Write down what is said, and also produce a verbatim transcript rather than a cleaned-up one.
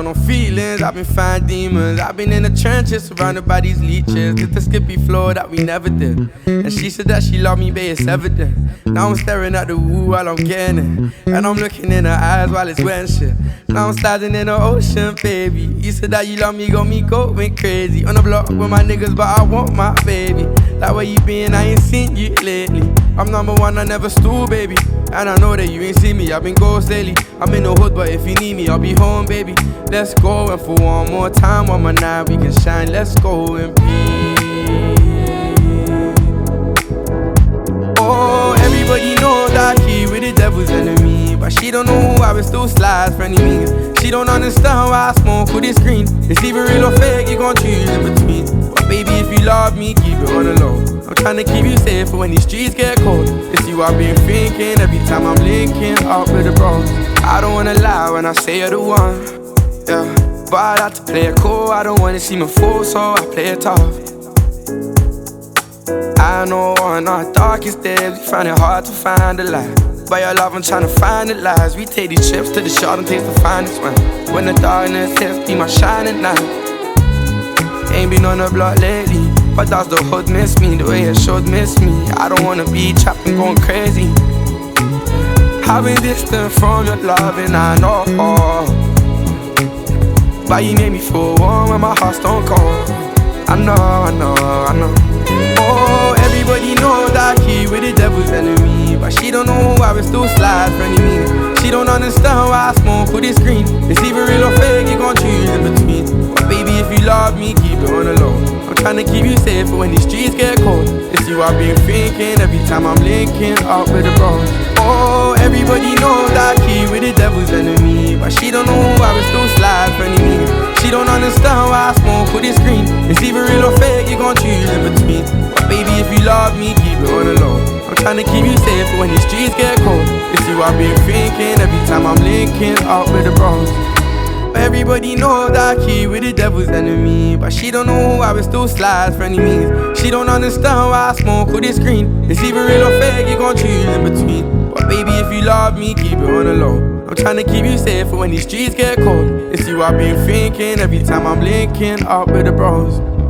show no feelings. I've been finding demons. I've been in the trenches, surrounded by these leeches. Did the skippy flow that we never did. And she said that she loved me, babe, it's evident. Now I'm staring at the woo while I'm getting it. And I'm looking in her eyes while it's wet and shit. Now I'm sliding in the ocean, baby. You said that you love me, got me going crazy. On the block with my niggas, but I want my baby. Like where you been, I ain't seen you lately. I'm number one, I never stool, baby. And I know that you ain't seen me, I've been ghost lately. I'm in the hood, but if you need me, I'll be home, baby. Let's go, and for one more time on my night we can shine. Let's go in peace. Oh, everybody know that he with the devil's enemy, but she don't know who I will still slide for any means. She don't understand why I smoke with this green. It's either real or fake, you gon' choose in between. But baby, if you love me, keep it on the low. I'm tryna keep you safe for when these streets get cold. It's you I've been thinking every time I'm linking up with the bros. I don't wanna lie when I say you're the one, yeah. But I like to play it cool, I don't wanna see my fool, so I play it tough. I know on our darkest days we find it hard to find the light. By your love I'm tryna find the lies. We take these trips to the shore and taste the finest one. When the darkness hits, be my shining light. Ain't been on the block lately, but does the hood miss me the way it should miss me? I don't wanna be trapped and going crazy. I've been distant from your love and I know, but you made me feel warm when my heart's stone cold. I know, I know, I know. Oh, everybody know that he with the devil's enemy, but she don't know who I will still slide for any meaning. She don't understand why I smoke with this green. It's either real or fake, you gon' choose in between. But baby, if you love me, keep it on the low. I'm tryna keep you safe for when these streets get cold. It's you I've been thinking every time I'm linking up with the bros. Oh, everybody know that he with the devil's enemy, but she don't know who I will still slide for any meaning. She don't understand why I smoke with this green. It's either real or fake, you gon' choose in between. But baby, if you love me, keep it on the low. I'm tryna keep you safe for when these streets get cold. It's you I've been thinking every time I'm linking up with the bros. Everybody know that he with the devil's enemy, but she don't know who I will still slide for any means. She don't understand why I smoke with this green. It's either real or fake, you gon' choose in between. But baby, if you love me, keep it on the low. I'm tryna keep you safe for when these streets get cold. It's you I've been thinking every time I'm linking up with the bros.